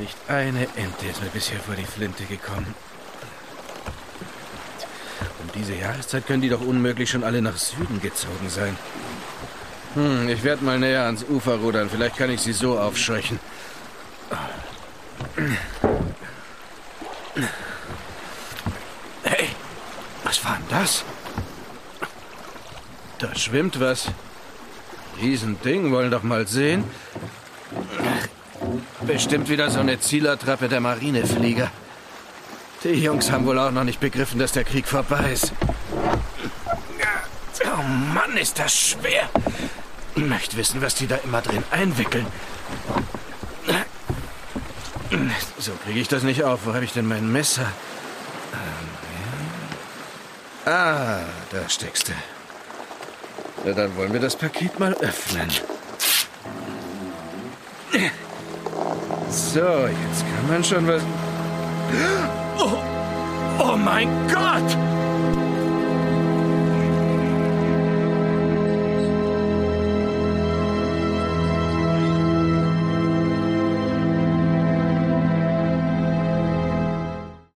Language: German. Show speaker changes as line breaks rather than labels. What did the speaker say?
Nicht eine Ente ist mir bisher vor die Flinte gekommen. Um diese Jahreszeit können die doch unmöglich schon alle nach Süden gezogen sein. Ich werde mal näher ans Ufer rudern. Vielleicht kann ich sie so aufscheuchen. Hey, was war denn das? Da schwimmt was. Riesending, wollen doch mal sehen. Bestimmt wieder so eine Zielertrappe der Marineflieger. Die Jungs haben wohl auch noch nicht begriffen, dass der Krieg vorbei ist. Oh Mann, ist das schwer. Ich möchte wissen, was die da immer drin einwickeln. So kriege ich das nicht auf. Wo habe ich denn mein Messer? Ah, da steckst du. Na, dann wollen wir das Paket mal öffnen. So, jetzt kann man schon was... Oh mein Gott!